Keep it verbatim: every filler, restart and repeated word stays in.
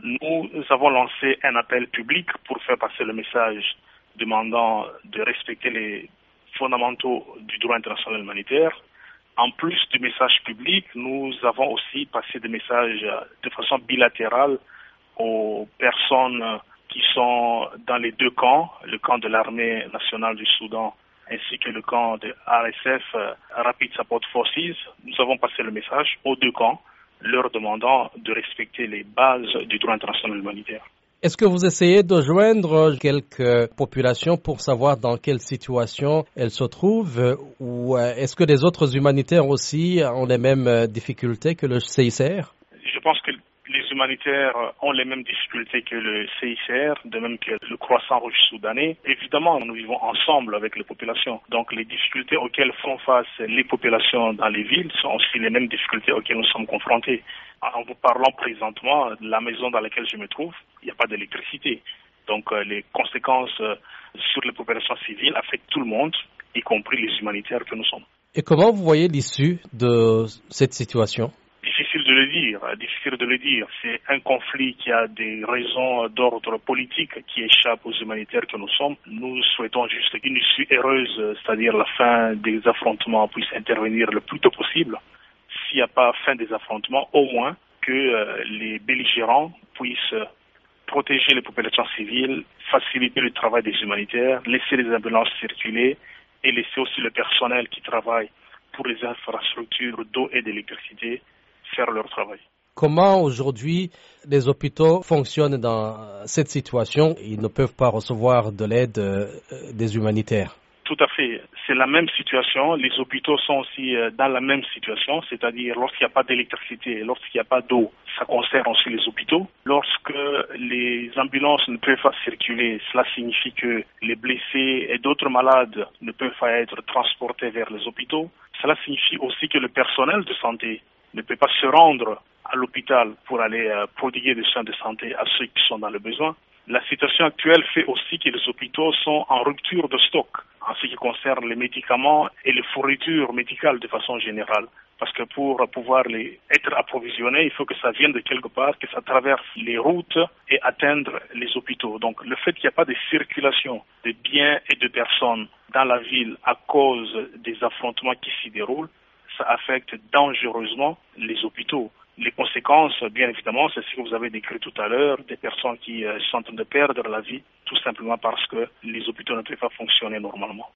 Nous avons lancé un appel public pour faire passer le message demandant de respecter les fondamentaux du droit international humanitaire. En plus du message public, nous avons aussi passé des messages de façon bilatérale aux personnes qui sont dans les deux camps, le camp de l'armée nationale du Soudan ainsi que le camp de R S F, Rapid Support Forces. Nous avons passé le message aux deux camps, leur demandant de respecter les bases du droit international humanitaire. Est-ce que vous essayez de joindre quelques populations pour savoir dans quelle situation elles se trouvent, ou est-ce que les autres humanitaires aussi ont les mêmes difficultés que le C I C R? Je pense que les humanitaires ont les mêmes difficultés que le C I C R, de même que le Croissant Rouge soudanais. Évidemment, nous vivons ensemble avec les populations. Donc les difficultés auxquelles font face les populations dans les villes sont aussi les mêmes difficultés auxquelles nous sommes confrontés. En vous parlant présentement de la maison dans laquelle je me trouve, il n'y a pas d'électricité. Donc euh, les conséquences euh, sur les populations civiles affectent tout le monde, y compris les humanitaires que nous sommes. Et comment vous voyez l'issue de cette situation? Difficile de le dire, difficile de le dire. C'est un conflit qui a des raisons d'ordre politique qui échappent aux humanitaires que nous sommes. Nous souhaitons juste une issue heureuse, c'est-à-dire la fin des affrontements puisse intervenir le plus tôt possible. S'il n'y a pas fin des affrontements, au moins que euh, les belligérants puissent protéger les populations civiles, faciliter le travail des humanitaires, laisser les ambulances circuler et laisser aussi le personnel qui travaille pour les infrastructures d'eau et d'électricité faire leur travail. Comment aujourd'hui les hôpitaux fonctionnent dans cette situation? Ils ne peuvent pas recevoir de l'aide euh, des humanitaires. Tout à fait. C'est la même situation. Les hôpitaux sont aussi dans la même situation, c'est-à-dire lorsqu'il n'y a pas d'électricité, lorsqu'il n'y a pas d'eau, ça concerne aussi les hôpitaux. Lorsque les ambulances ne peuvent pas circuler, cela signifie que les blessés et d'autres malades ne peuvent pas être transportés vers les hôpitaux. Cela signifie aussi que le personnel de santé ne peut pas se rendre à l'hôpital pour aller prodiguer des soins de santé à ceux qui sont dans le besoin. La situation actuelle fait aussi que les hôpitaux sont en rupture de stock en ce qui concerne les médicaments et les fournitures médicales de façon générale. Parce que pour pouvoir les, être approvisionnés, il faut que ça vienne de quelque part, que ça traverse les routes et atteindre les hôpitaux. Donc le fait qu'il n'y a pas de circulation de biens et de personnes dans la ville à cause des affrontements qui s'y déroulent, ça affecte dangereusement les hôpitaux. Les conséquences, bien évidemment, c'est ce que vous avez décrit tout à l'heure, des personnes qui euh, sont en train de perdre la vie, tout simplement parce que les hôpitaux ne peuvent pas fonctionner normalement.